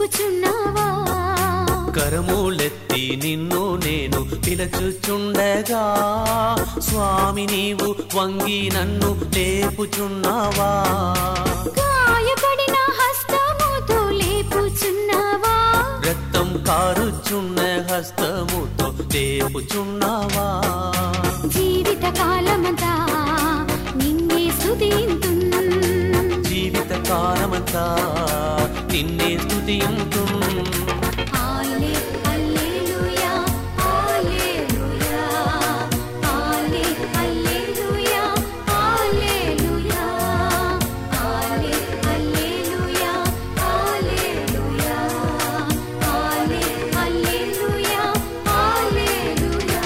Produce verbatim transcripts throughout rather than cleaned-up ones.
లేపుచున్నావా కరములెత్తి నిన్ను నేను పిలుచుచుండగా స్వామి నీవు వంగి నన్ను లేపుచున్నావా గాయపడిన హస్తముతో లేపుచున్నావా రక్తం కారుచున్న హస్తముతో లేపుచున్నావా జీవిత కాలమంతా నిన్నే స్తుతింతున్ జీవిత కాలమంతా నిన్నే స్తుతింతున్ హల్లే హల్లెలూయా హల్లెలూయా హల్లే హల్లెలూయా హల్లెలూయా హల్లే హల్లెలూయా హల్లెలూయా హల్లే హల్లెలూయా హల్లెలూయా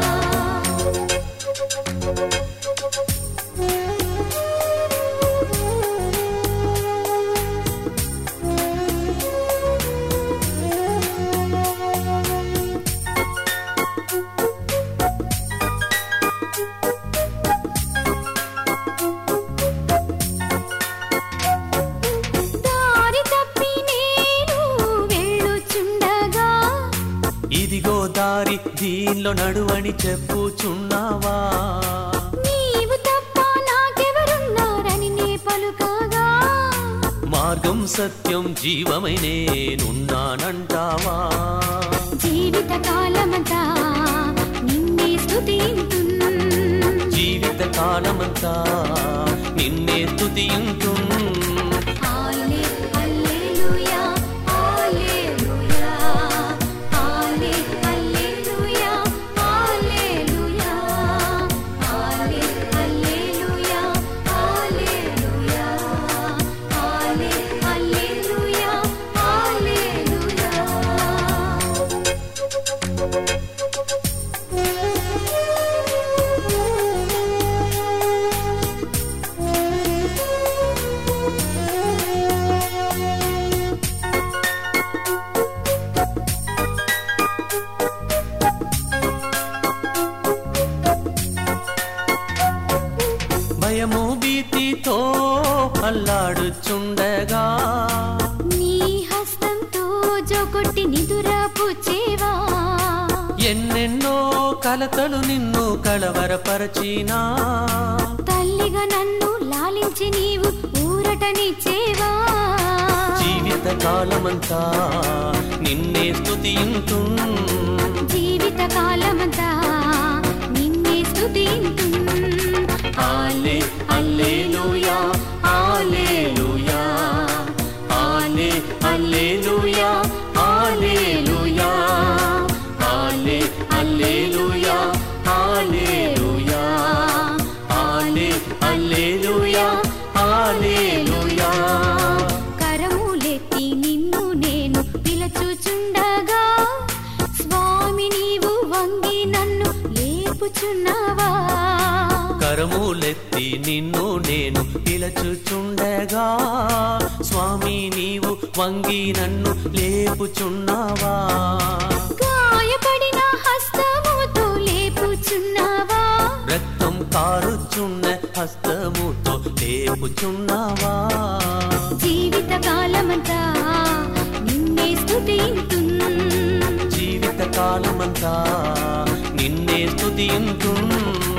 దారి తప్పి నేను వెళ్ళుచుండగా ఇదిగో దారి దీనిలో నడువని చెప్పుచున్నావా నీవు తప్ప నాకెవరున్నారని నే పలుకగా మార్గం సత్యం జీవమై నేనున్నానంటావా జీవిత కాలమంతా నిన్నే స్తుతింతున్ జీవిత కాలమంతా నిన్నే స్తుతింతున్ హల్లే హల్లెలూయా హల్లెలూయా హల్లే హల్లెలూయా హల్లెలూయా హల్లే హల్లెలూయా హల్లెలూయా హల్లే హల్లెలూయా హల్లెలూయా భయము భీతితో అల్లాడుచుండగా నీ హస్తంతో జోకొట్టి నిదురపుచ్చేవా ఎన్నెన్నో కలతలు నిన్ను కలవరపరచినా తల్లిగా నన్ను లాలించి నీవు ఊరటనిచ్చేవా జీవిత కాలమంతా నిన్నే స్తుతింతున్ జీవిత కాలమంతా నిన్నే స్తుతింతున్ హల్లే హల్లెలూయా హల్లెలూయా హల్లే హల్లెలూయా హల్లెలూయా హల్లే హల్లెలూయా హల్లెలూయా హల్లే హల్లెలూయా హల్లెలూయా కరములెత్తి నిన్ను నేను పిలుచుచుండగా స్వామి నీవు వంగి నన్ను లేపుచున్నావా కరములెత్తి నిన్ను నేను పిలుచుచుండగా స్వామి నీవు వంగి నన్ను లేపుచున్నావా గాయపడిన హస్తముతో లేపుచున్నావా రక్తం కారుచున్న హస్తముతో లేపుచున్నావా జీవిత కాలమంతా నిన్నే స్తుతింతున్ జీవిత కాలమంతా నిన్నే స్తుతింతున్